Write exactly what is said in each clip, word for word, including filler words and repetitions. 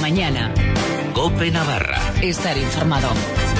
mañana. COPE Navarra. Estar informado.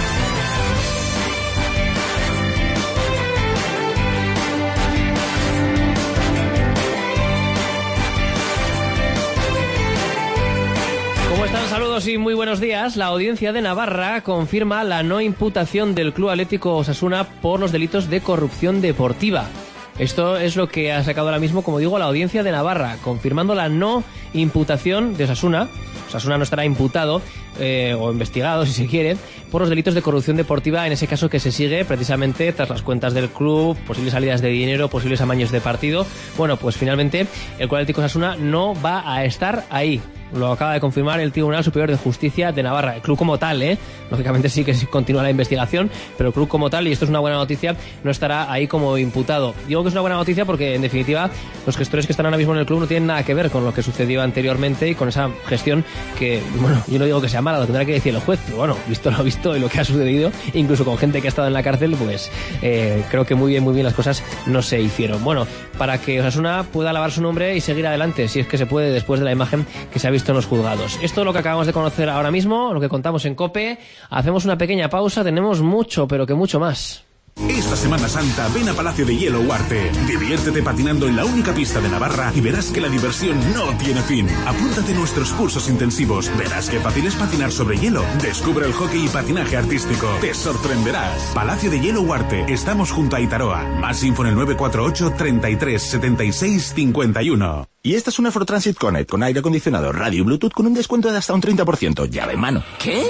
¿Cómo están? Saludos y muy buenos días. La Audiencia de Navarra confirma la no imputación del Club Atlético Osasuna por los delitos de corrupción deportiva. Esto es lo que ha sacado ahora mismo, como digo, la Audiencia de Navarra, confirmando la no imputación de Osasuna. Osasuna no estará imputado eh, o investigado, si se quiere, por los delitos de corrupción deportiva, en ese caso que se sigue precisamente tras las cuentas del club, posibles salidas de dinero, posibles amaños de partido. Bueno, pues finalmente el Club Atlético Osasuna no va a estar ahí. Lo acaba de confirmar el Tribunal Superior de Justicia de Navarra. El club como tal, ¿eh? Lógicamente sí que continúa la investigación, pero el club como tal, y esto es una buena noticia, no estará ahí como imputado. Digo que es una buena noticia porque, en definitiva, los gestores que están ahora mismo en el club no tienen nada que ver con lo que sucedió anteriormente y con esa gestión que, bueno, yo no digo que sea mala, lo tendrá que decir el juez, pero bueno, visto lo visto y lo que ha sucedido, incluso con gente que ha estado en la cárcel, pues eh, creo que muy bien, muy bien las cosas no se hicieron. Bueno, para que Osasuna pueda lavar su nombre y seguir adelante, si es que se puede, después de la imagen que se ha visto en los juzgados. Esto es lo que acabamos de conocer ahora mismo, lo que contamos en COPE. Hacemos una pequeña pausa, tenemos mucho, pero que mucho más. Esta Semana Santa ven a Palacio de Hielo Huarte. Diviértete patinando en la única pista de Navarra y verás que la diversión no tiene fin. Apúntate a nuestros cursos intensivos. Verás que fácil es patinar sobre hielo. Descubre el hockey y patinaje artístico. Te sorprenderás. Palacio de Hielo Huarte. Estamos junto a Itaroa. Más info en el nueve cuatro ocho, treinta y tres, setenta y seis, cincuenta y uno. Y esta es una Ford Transit Connect con aire acondicionado, radio y Bluetooth con un descuento de hasta un treinta por ciento. Llave en mano. ¿Qué?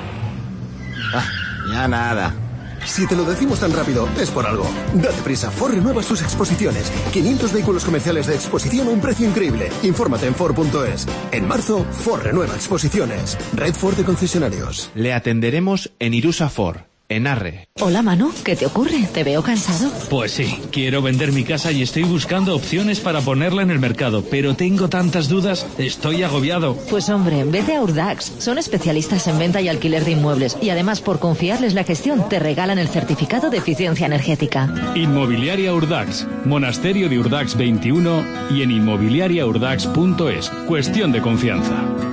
Ah, ya nada. Si te lo decimos tan rápido, es por algo. Date prisa, Ford renueva sus exposiciones. quinientos vehículos comerciales de exposición a un precio increíble. Infórmate en Ford punto es. En marzo, Ford renueva exposiciones. Red Ford de concesionarios. Le atenderemos en Irusa Ford, en Arre. Hola Manu, ¿qué te ocurre? Te veo cansado. Pues sí, quiero vender mi casa y estoy buscando opciones para ponerla en el mercado, pero tengo tantas dudas, estoy agobiado. Pues hombre, vete a Urdax. Son especialistas en venta y alquiler de inmuebles y además por confiarles la gestión te regalan el certificado de eficiencia energética. Inmobiliaria Urdax, Monasterio de Urdax veintiuno y en inmobiliaria urdax punto es. Cuestión de confianza.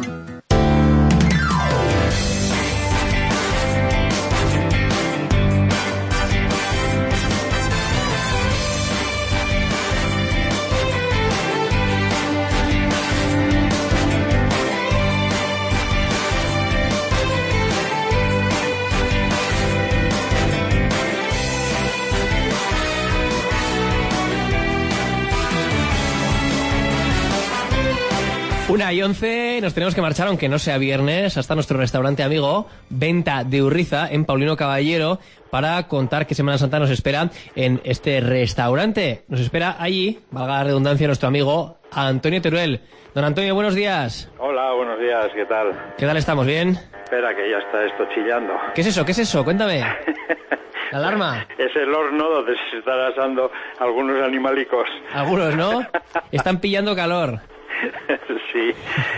Una y once, nos tenemos que marchar, aunque no sea viernes, hasta nuestro restaurante amigo Venta de Urriza, en Paulino Caballero, para contar qué Semana Santa nos espera en este restaurante. Nos espera allí, valga la redundancia, nuestro amigo Antonio Teruel. Don Antonio, buenos días. Hola, buenos días, ¿qué tal? ¿Qué tal estamos? ¿Bien? Espera, que ya está esto chillando. ¿Qué es eso? ¿Qué es eso? Cuéntame. ¿La alarma? Es el horno donde se están asando algunos animalicos. Algunos, ¿no? Están pillando calor. Sí,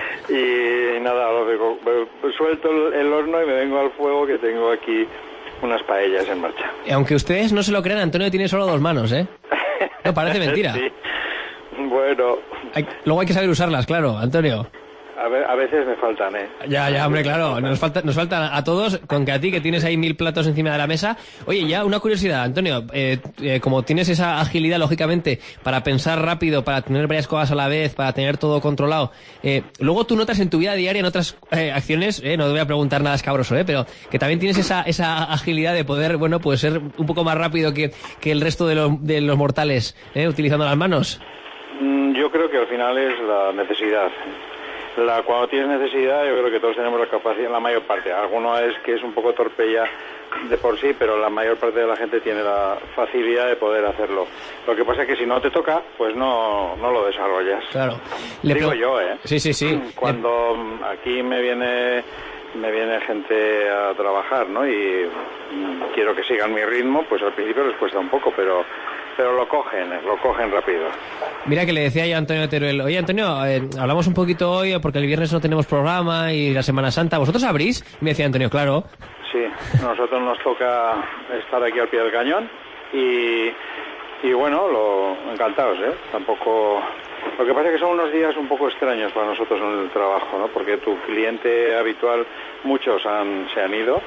y nada, lo digo, suelto el horno y me vengo al fuego, que tengo aquí unas paellas en marcha. Y aunque ustedes no se lo crean, Antonio tiene solo dos manos, ¿eh? No, parece mentira. Sí. Bueno. Hay, luego hay que saber usarlas, claro, Antonio. A, ver, a veces me faltan, ¿eh? Ya, ya, hombre, claro. Nos falta, nos faltan a todos, con que a ti, que tienes ahí mil platos encima de la mesa. Oye, ya una curiosidad, Antonio. Eh, eh, como tienes esa agilidad, lógicamente, para pensar rápido, para tener varias cosas a la vez, para tener todo controlado, eh, luego tú notas en tu vida diaria, en otras eh, acciones, eh, no te voy a preguntar nada escabroso, eh, pero que también tienes esa, esa agilidad de poder, bueno, pues ser un poco más rápido que, que el resto de los, de los mortales, eh, utilizando las manos. Mm, yo creo que al final es la necesidad. La, cuando tienes necesidad, yo creo que todos tenemos la capacidad, la mayor parte. Alguno es que es un poco torpella de por sí, pero la mayor parte de la gente tiene la facilidad de poder hacerlo. Lo que pasa es que si no te toca, pues no, no lo desarrollas. Claro. Le Digo yo, ¿eh? Sí, sí, sí. Cuando Le... aquí me viene me viene gente a trabajar, ¿no? Y quiero que sigan mi ritmo, pues al principio les cuesta un poco, pero pero lo cogen, lo cogen rápido. Mira que le decía yo a Antonio Teruel, oye Antonio, eh, hablamos un poquito hoy porque el viernes no tenemos programa y la Semana Santa, ¿vosotros abrís? Y me decía Antonio, claro. Sí, a nosotros nos toca estar aquí al pie del cañón y, y bueno, lo, encantados, ¿eh? Tampoco Lo que pasa es que son unos días un poco extraños para nosotros en el trabajo, ¿no? Porque tu cliente habitual, muchos han, se han ido,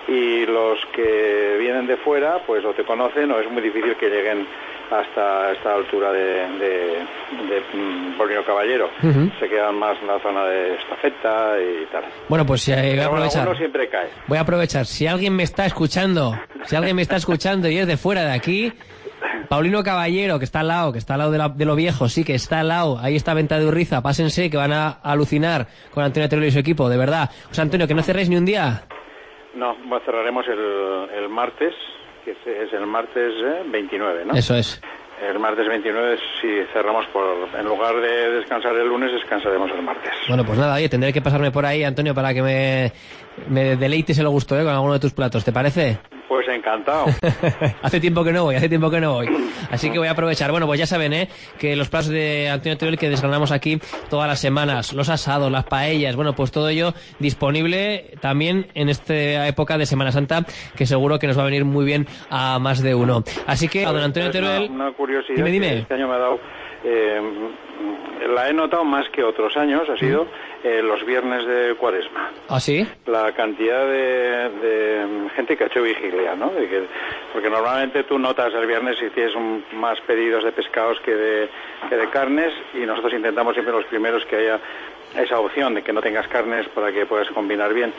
y los que vienen de fuera, pues o te conocen o es muy difícil que lleguen hasta esta altura de, de, de Paulino Caballero. Uh-huh. Se quedan más en la zona de Estafeta y tal. Bueno, pues eh, voy a aprovechar. Bueno, uno siempre cae. Voy a aprovechar. Si alguien me está escuchando, si alguien me está escuchando y es de fuera de aquí, Paulino Caballero, que está al lado, que está al lado de, la, de lo viejo, sí, que está al lado, ahí está Venta de Urriza, pásense, que van a alucinar con Antonio Teruel y su equipo, de verdad. O sea, Antonio, que no cerréis ni un día. No, cerraremos el, el martes, que es el martes eh, veintinueve, ¿no? Eso es. El martes veintinueve, si cerramos por... En lugar de descansar el lunes, descansaremos el martes. Bueno, pues nada, oye, tendré que pasarme por ahí, Antonio, para que me, me deleites el gusto, ¿eh? Con alguno de tus platos, ¿te parece? Pues encantado. Hace tiempo que no voy, hace tiempo que no voy. Así que voy a aprovechar. Bueno, pues ya saben, ¿eh? Que los platos de Antonio Teruel que desgranamos aquí todas las semanas, los asados, las paellas, bueno, pues todo ello disponible también en esta época de Semana Santa, que seguro que nos va a venir muy bien a más de uno. Así que a don Antonio Teruel... Una, una curiosidad, dime, dime. Este año me ha dado... Eh, la he notado más que otros años, ha sido eh, los viernes de Cuaresma. ¿Ah, sí? La cantidad de, de gente que ha hecho vigilia, ¿no? De que, porque normalmente tú notas el viernes si tienes un, más pedidos de pescados que de, que de carnes, y nosotros intentamos siempre los primeros que haya esa opción de que no tengas carnes para que puedas combinar bien.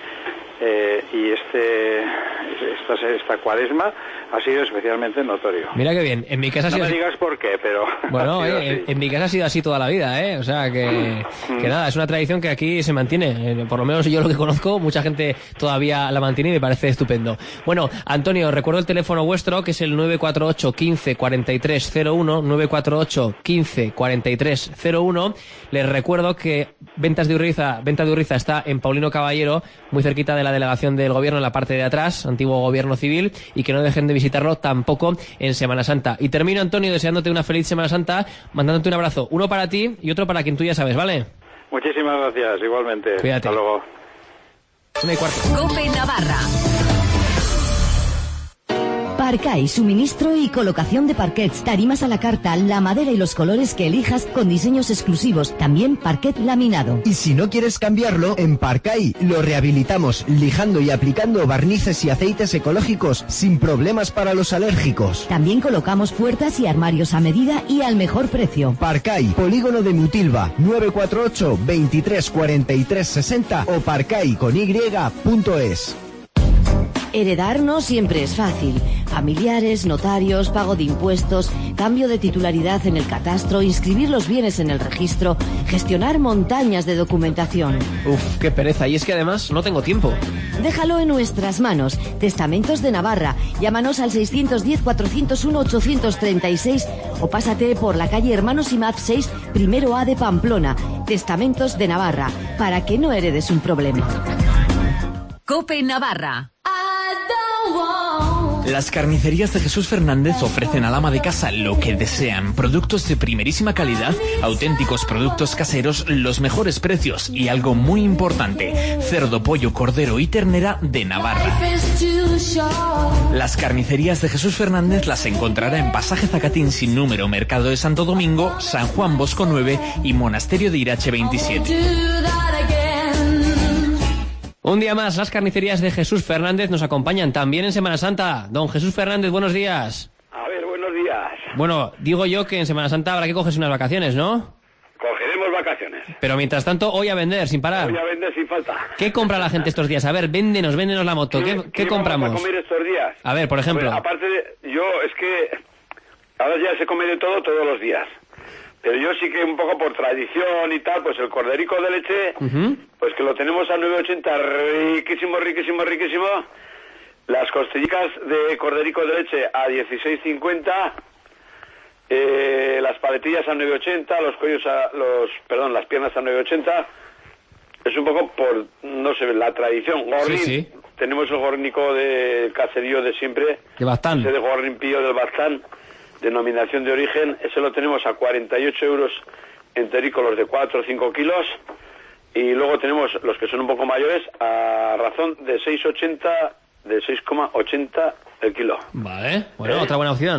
Eh, y este esta, esta Cuaresma ha sido especialmente notorio. Mira qué bien. En mi casa ha sido no me así... digas por qué, pero bueno, eh, en, en mi casa ha sido así toda la vida, eh. O sea que, mm. que nada, es una tradición que aquí se mantiene. Eh, por lo menos yo lo que conozco, mucha gente todavía la mantiene y me parece estupendo. Bueno, Antonio, recuerdo el teléfono vuestro, que es el nueve cuatro ocho, quince, cuarenta y tres cero uno, nueve cuatro ocho, quince, cuarenta y tres cero uno. Les recuerdo que Ventas de Urriza, Venta de Urriza está en Paulino Caballero, muy cerquita de la delegación del gobierno, en la parte de atrás, antiguo gobierno civil, y que no dejen de visitarlo tampoco en Semana Santa. Y termino, Antonio, deseándote una feliz Semana Santa, mandándote un abrazo, uno para ti y otro para quien tú ya sabes, ¿vale? Muchísimas gracias, igualmente. Cuídate. Hasta luego. Una y cuarto. COPE Navarra. Parcay, suministro y colocación de parquets, tarimas a la carta, la madera y los colores que elijas con diseños exclusivos, también parquet laminado. Y si no quieres cambiarlo, en Parcay lo rehabilitamos, lijando y aplicando barnices y aceites ecológicos sin problemas para los alérgicos. También colocamos puertas y armarios a medida y al mejor precio. Parcay, Polígono de Mutilva, nueve cuatro ocho, veintitrés, cuarenta y tres, sesenta o parcay con y punto es. Heredar no siempre es fácil. Familiares, notarios, pago de impuestos, cambio de titularidad en el catastro, inscribir los bienes en el registro, gestionar montañas de documentación. Uf, qué pereza. Y es que además no tengo tiempo. Déjalo en nuestras manos. Testamentos de Navarra. Llámanos al seiscientos diez, cuatrocientos uno, ochocientos treinta y seis o pásate por la calle Hermanos Imaz seis, primero A de Pamplona. Testamentos de Navarra. Para que no heredes un problema. COPE Navarra. Las carnicerías de Jesús Fernández ofrecen al ama de casa lo que desean. Productos de primerísima calidad, auténticos productos caseros, los mejores precios y algo muy importante, cerdo, pollo, cordero y ternera de Navarra. Las carnicerías de Jesús Fernández las encontrará en Pasaje Zacatín sin número, Mercado de Santo Domingo, San Juan Bosco nueve y Monasterio de Irache veintisiete. Un día más, las carnicerías de Jesús Fernández nos acompañan también en Semana Santa. Don Jesús Fernández, buenos días. A ver, buenos días. Bueno, digo yo que en Semana Santa habrá que cogerse unas vacaciones, ¿no? Cogeremos vacaciones. Pero mientras tanto, hoy a vender, sin parar. Hoy a vender sin falta. ¿Qué compra la gente estos días? A ver, véndenos, véndenos la moto. ¿Qué, ¿qué, ¿qué compramos? Vamos a comer estos días? A ver, por ejemplo. Pues, aparte de... Yo, es que... Ahora ya se come de todo todos los días. Pero yo sí que un poco por tradición y tal, pues el corderico de leche, uh-huh. pues que lo tenemos a nueve ochenta, riquísimo, riquísimo, riquísimo. Las costillitas de corderico de leche a dieciséis cincuenta, eh, las paletillas a nueve ochenta, los cuellos a, los, perdón, las piernas a nueve ochenta. Es un poco por, no sé, la tradición. Gorrín, sí, sí. Tenemos el gornico de caserío de siempre. De Baztán. Ese de Gorrín Pío del Baztán. Denominación de origen, ese lo tenemos a cuarenta y ocho euros enterico, los de cuatro o cinco kilos, y luego tenemos los que son un poco mayores a razón de seis ochenta, de seis coma ochenta el kilo. Vale, bueno, ¿Eh? Otra buena opción.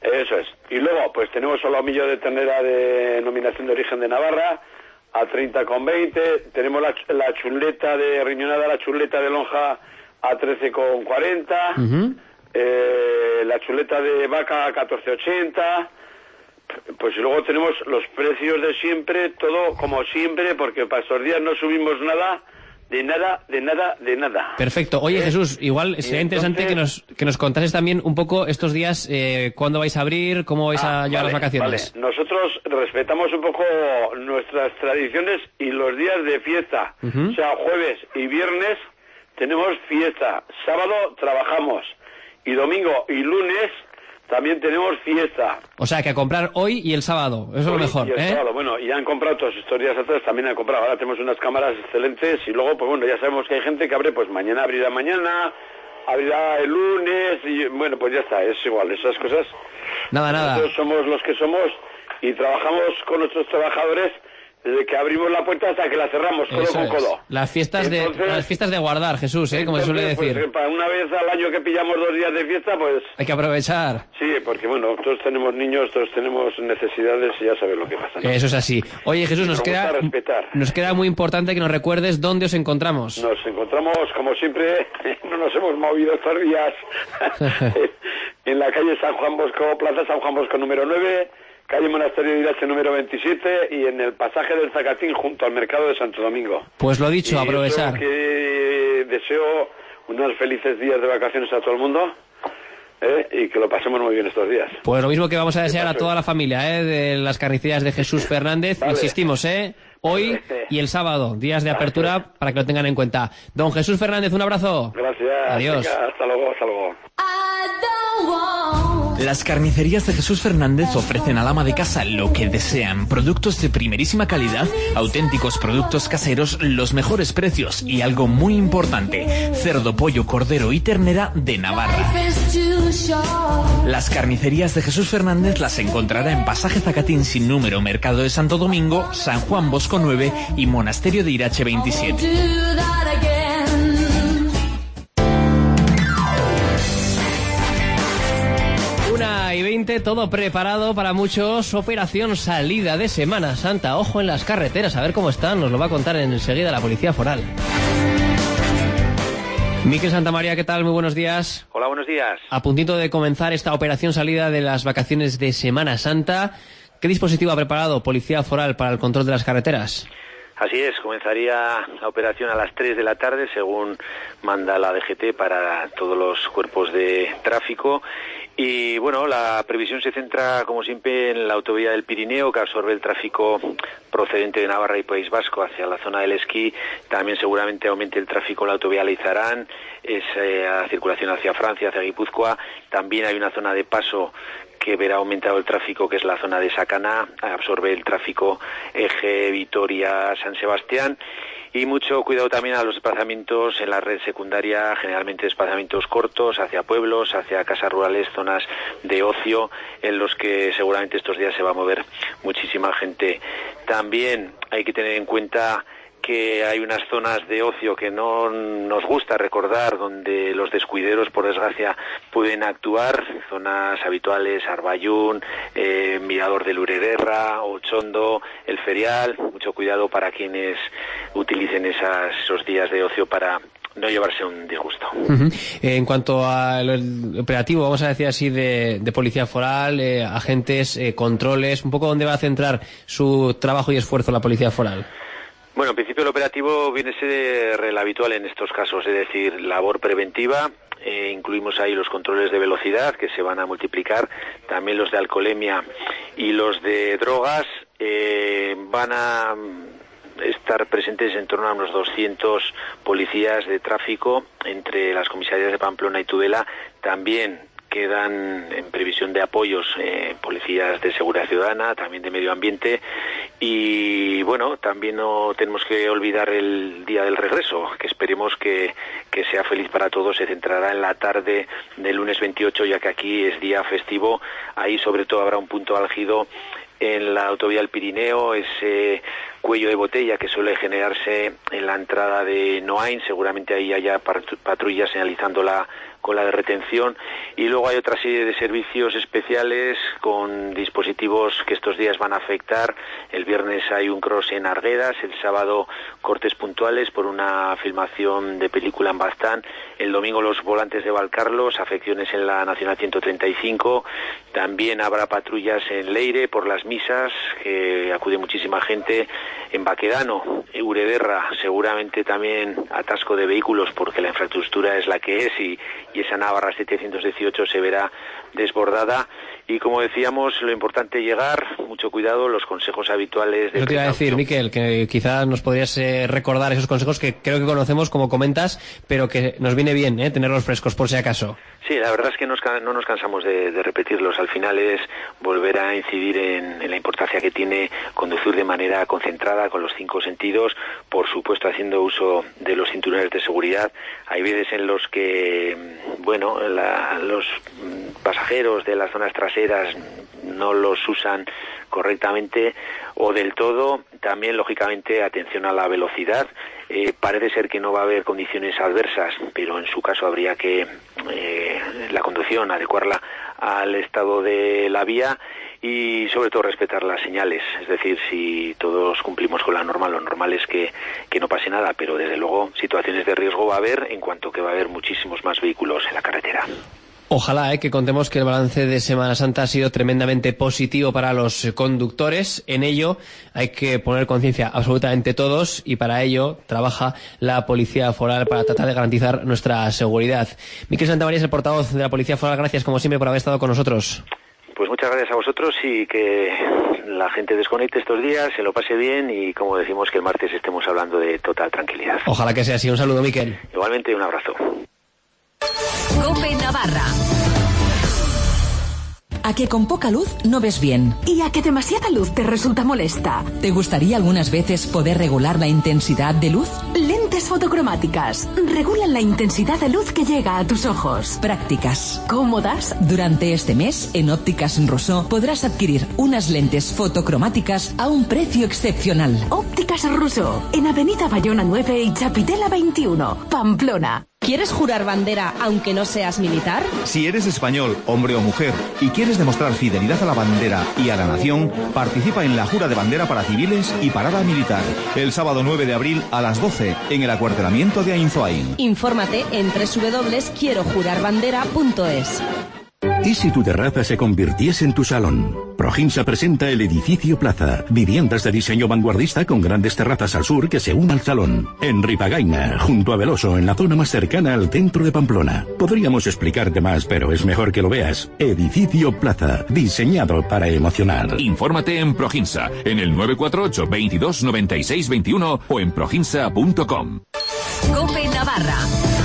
Eso es. Y luego, pues tenemos solomillo de ternera de denominación de origen de Navarra, a treinta con veinte. Tenemos la, la chuleta de riñonada, la chuleta de lonja, a trece con cuarenta. Uh-huh. eh, la chuleta de vaca, a catorce ochenta. Pues luego tenemos los precios de siempre, todo como siempre, porque para estos días no subimos nada, de nada, de nada, de nada. Perfecto. Oye, ¿Eh? Jesús, igual sería entonces... interesante que nos que nos contases también un poco estos días, eh, cuándo vais a abrir, cómo vais ah, a llevar vale, las vacaciones. Vale. Nosotros respetamos un poco nuestras tradiciones y los días de fiesta. Uh-huh. O sea, jueves y viernes tenemos fiesta, sábado trabajamos y domingo y lunes también tenemos fiesta. O sea, que a comprar hoy y el sábado, eso hoy es lo mejor, y el ¿eh? sábado, bueno, y han comprado todos estos días atrás, también han comprado. Ahora tenemos unas cámaras excelentes y luego, pues bueno, ya sabemos que hay gente que abre, pues mañana abrirá mañana, abrirá el lunes y bueno, pues ya está, es igual, esas cosas. Nada, nada. Nosotros somos los que somos y trabajamos con nuestros trabajadores desde que abrimos la puerta hasta que la cerramos, codo Eso con codo. Es. Las fiestas entonces, de las fiestas de guardar, Jesús, ¿eh? Como se suele decir. Pues, para una vez al año que pillamos dos días de fiesta, pues... Hay que aprovechar. Sí, porque bueno, todos tenemos niños, todos tenemos necesidades y ya sabes lo que pasa, ¿no? Eso es así. Oye, Jesús, nos queda, nos queda muy importante que nos recuerdes dónde os encontramos. Nos encontramos, como siempre, no nos hemos movido estos días, en la calle San Juan Bosco, Plaza San Juan Bosco número nueve... calle Monasterio de Irache número veintisiete y en el pasaje del Zacatín junto al mercado de Santo Domingo. Pues lo dicho, y aprovechar. Que deseo unos felices días de vacaciones a todo el mundo, ¿eh? Y que lo pasemos muy bien estos días. Pues lo mismo que vamos a desear a toda la familia, ¿eh? De las carnicerías de Jesús Fernández. Vale. Insistimos, ¿eh? Hoy y el sábado, días de apertura para que lo tengan en cuenta. Don Jesús Fernández, un abrazo. Gracias. Adiós. Venga, hasta luego, hasta luego. Las carnicerías de Jesús Fernández ofrecen al ama de casa lo que desean. Productos de primerísima calidad, auténticos productos caseros, los mejores precios y algo muy importante, cerdo, pollo, cordero y ternera de Navarra. Las carnicerías de Jesús Fernández las encontrará en Pasaje Zacatín sin número, Mercado de Santo Domingo, San Juan Bosco nueve y Monasterio de Irache veintisiete. una y veinte, todo preparado para muchos. Operación salida de Semana Santa. Ojo en las carreteras, a ver cómo están. Nos lo va a contar enseguida la Policía Foral. Miquel Santamaría, ¿qué tal? Muy buenos días. Hola, buenos días. A puntito de comenzar esta operación salida de las vacaciones de Semana Santa. ¿Qué dispositivo ha preparado Policía Foral para el control de las carreteras? Así es, comenzaría la operación a las tres de la tarde, según manda la D G T para todos los cuerpos de tráfico. Y bueno, la previsión se centra, como siempre, en la autovía del Pirineo, que absorbe el tráfico procedente de Navarra y País Vasco hacia la zona del esquí. También seguramente aumente el tráfico en la autovía Leizarán, es eh, a la circulación hacia Francia, hacia Guipúzcoa. También hay una zona de paso que verá aumentado el tráfico, que es la zona de Sacaná, absorbe el tráfico eje Vitoria-San Sebastián. Y mucho cuidado también a los desplazamientos en la red secundaria, generalmente desplazamientos cortos hacia pueblos, hacia casas rurales, zonas de ocio, en los que seguramente estos días se va a mover muchísima gente. También hay que tener en cuenta que hay unas zonas de ocio que no nos gusta recordar, donde los descuideros, por desgracia, pueden actuar, zonas habituales, Arbayún, eh, Mirador del Urederra, Ochondo, El Ferial. Mucho cuidado para quienes utilicen esas, esos días de ocio para no llevarse un disgusto. Uh-huh. Eh, en cuanto al operativo, vamos a decir así, de, de Policía Foral, eh, agentes, eh, controles, un poco dónde va a centrar su trabajo y esfuerzo la Policía Foral. Bueno, en principio el operativo viene a ser el habitual en estos casos, es decir, labor preventiva. Eh, incluimos ahí los controles de velocidad, que se van a multiplicar, también los de alcoholemia y los de drogas. Eh, van a estar presentes en torno a unos doscientos policías de tráfico entre las comisarías de Pamplona y Tudela. También quedan en previsión de apoyos eh, policías de seguridad ciudadana, también de medio ambiente. Y bueno, también no tenemos que olvidar el día del regreso, que esperemos que, que sea feliz para todos. Se centrará en la tarde del lunes veintiocho, ya que aquí es día festivo. Ahí sobre todo habrá un punto álgido en la autovía del Pirineo, ese cuello de botella que suele generarse en la entrada de Noain. Seguramente ahí haya patrullas señalizando la cola de retención, y luego hay otra serie de servicios especiales con dispositivos que estos días van a afectar. El viernes hay un cross en Arguedas, el sábado cortes puntuales por una filmación de película en Baztán, el domingo los volantes de Valcarlos, afecciones en la Nacional ciento treinta y cinco, también habrá patrullas en Leire por las misas, que acude muchísima gente, en Baquedano, Urederra, seguramente también atasco de vehículos porque la infraestructura es la que es, y y esa Navarra setecientos dieciocho se verá desbordada. Y como decíamos, lo importante llegar, mucho cuidado, los consejos habituales de Eso te iba a decir, Miquel, que quizás nos podrías eh, recordar esos consejos que creo que conocemos, como comentas, pero que nos viene bien eh, tenerlos frescos por si acaso. Sí, la verdad es que nos, no nos cansamos de, de repetirlos. Al final es volver a incidir en, en la importancia que tiene conducir de manera concentrada, con los cinco sentidos, por supuesto haciendo uso de los cinturones de seguridad. Hay veces en los que, bueno, la, los pasajeros de las zonas traseras no los usan correctamente o del todo. También, lógicamente, atención a la velocidad. Eh, parece ser que no va a haber condiciones adversas, pero en su caso habría que eh, la conducción adecuarla al estado de la vía y sobre todo respetar las señales. Es decir, si todos cumplimos con la norma, lo normal es que, que no pase nada, pero desde luego situaciones de riesgo va a haber, en cuanto que va a haber muchísimos más vehículos en la carretera. Ojalá eh, que contemos que el balance de Semana Santa ha sido tremendamente positivo para los conductores. En ello hay que poner conciencia absolutamente todos, y para ello trabaja la Policía Foral para tratar de garantizar nuestra seguridad. Miquel Santamaría es el portavoz de la Policía Foral. Gracias, como siempre, por haber estado con nosotros. Pues muchas gracias a vosotros, y que la gente desconecte estos días, se lo pase bien, y como decimos, que el martes estemos hablando de total tranquilidad. Ojalá que sea así. Un saludo, Miquel. Igualmente, un abrazo. COPE Navarra. ¿A que con poca luz no ves bien? ¿Y a que demasiada luz te resulta molesta? ¿Te gustaría algunas veces poder regular la intensidad de luz? Lentes fotocromáticas regulan la intensidad de luz que llega a tus ojos. Prácticas. Cómodas. Durante este mes, en Ópticas Rousseau podrás adquirir unas lentes fotocromáticas a un precio excepcional. Ópticas Rousseau, en Avenida Bayona nueve y Chapitela veintiuno, Pamplona. ¿Quieres jurar bandera aunque no seas militar? Si eres español, hombre o mujer, y quieres demostrar fidelidad a la bandera y a la nación, participa en la jura de bandera para civiles y parada militar. El sábado nueve de abril a las doce, en el acuartelamiento de Ainzoain. Infórmate en doble u doble u doble u punto quiero jurar bandera punto es. ¿Y si tu terraza se convirtiese en tu salón? Proginsa presenta el Edificio Plaza, viviendas de diseño vanguardista con grandes terrazas al sur que se unen al salón. En Ripagaina, junto a Veloso, en la zona más cercana al centro de Pamplona. Podríamos explicarte más, pero es mejor que lo veas. Edificio Plaza, diseñado para emocionar. Infórmate en Proginsa, en el nueve cuatro ocho, veintidós, noventa y seis, veintiuno o en proginsa punto com. COPE Navarra.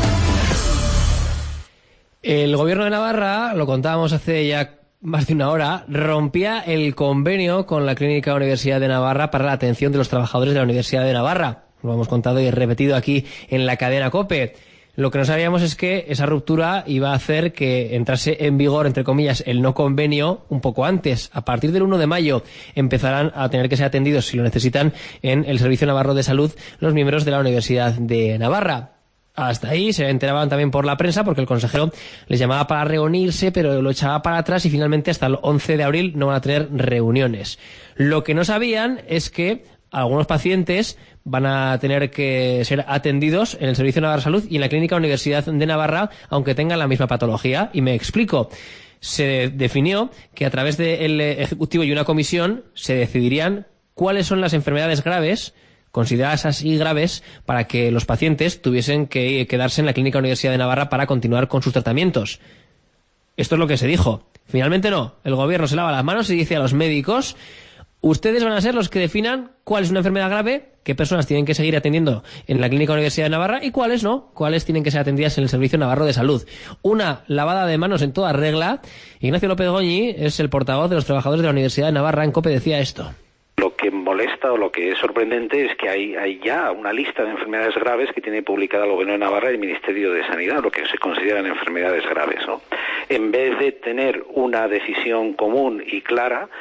El gobierno de Navarra, lo contábamos hace ya más de una hora, rompía el convenio con la Clínica Universidad de Navarra para la atención de los trabajadores de la Universidad de Navarra. Lo hemos contado y repetido aquí en la cadena COPE. Lo que no sabíamos es que esa ruptura iba a hacer que entrase en vigor, entre comillas, el no convenio un poco antes. A partir del uno de mayo empezarán a tener que ser atendidos, si lo necesitan, en el Servicio Navarro de Salud los miembros de la Universidad de Navarra. Hasta ahí se enteraban también por la prensa, porque el consejero les llamaba para reunirse, pero lo echaba para atrás, y finalmente hasta el once de abril no van a tener reuniones. Lo que no sabían es que algunos pacientes van a tener que ser atendidos en el Servicio Navarro de Salud y en la Clínica Universidad de Navarra, aunque tengan la misma patología. Y me explico. Se definió que a través del Ejecutivo y una comisión se decidirían cuáles son las enfermedades graves consideradas así graves para que los pacientes tuviesen que quedarse en la Clínica Universidad de Navarra para continuar con sus tratamientos. Esto es lo que se dijo. Finalmente no. El gobierno se lava las manos y dice a los médicos: ustedes van a ser los que definan cuál es una enfermedad grave, qué personas tienen que seguir atendiendo en la Clínica Universidad de Navarra y cuáles no, cuáles tienen que ser atendidas en el Servicio Navarro de Salud. Una lavada de manos en toda regla. Ignacio López Goñi es el portavoz de los trabajadores de la Universidad de Navarra. En COPE decía esto. Lo que molesta o lo que es sorprendente es que hay, hay ya una lista de enfermedades graves que tiene publicada el Gobierno de Navarra y el Ministerio de Sanidad, lo que se consideran enfermedades graves, ¿no? En vez de tener una decisión común y clara,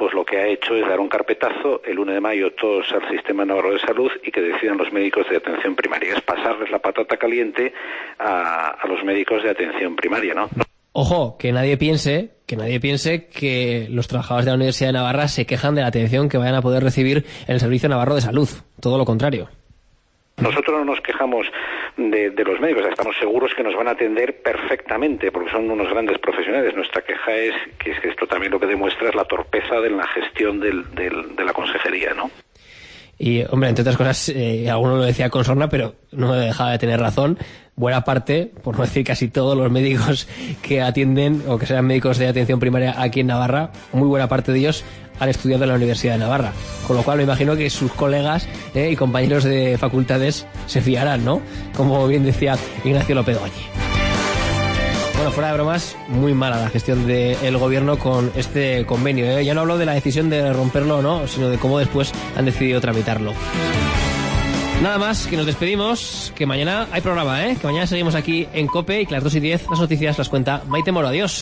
pues lo que ha hecho es dar un carpetazo el uno de mayo todos al Sistema Navarro de Salud y que decidan los médicos de atención primaria. Es pasarles la patata caliente a, a los médicos de atención primaria, ¿no? Ojo, que nadie piense, que nadie piense que los trabajadores de la Universidad de Navarra se quejan de la atención que vayan a poder recibir en el Servicio Navarro de Salud. Todo lo contrario. Nosotros no nos quejamos de, de los médicos, estamos seguros que nos van a atender perfectamente, porque son unos grandes profesionales. Nuestra queja es que, es que esto también lo que demuestra es la torpeza de la gestión del, del, de la consejería, ¿no? Y, hombre, entre otras cosas, eh, alguno lo decía con sorna, pero no dejaba de tener razón. Buena parte, por no decir casi todos los médicos que atienden o que sean médicos de atención primaria aquí en Navarra, muy buena parte de ellos han estudiado en la Universidad de Navarra. Con lo cual me imagino que sus colegas eh, y compañeros de facultades se fiarán, ¿no? Como bien decía Ignacio López Goñi. Bueno, fuera de bromas, muy mala la gestión del gobierno con este convenio, ¿eh? Ya no hablo de la decisión de romperlo o no, sino de cómo después han decidido tramitarlo. Nada más, que nos despedimos, que mañana hay programa, ¿eh? Que mañana seguimos aquí en COPE y que a las dos y diez las noticias las cuenta Maite Moro. Adiós.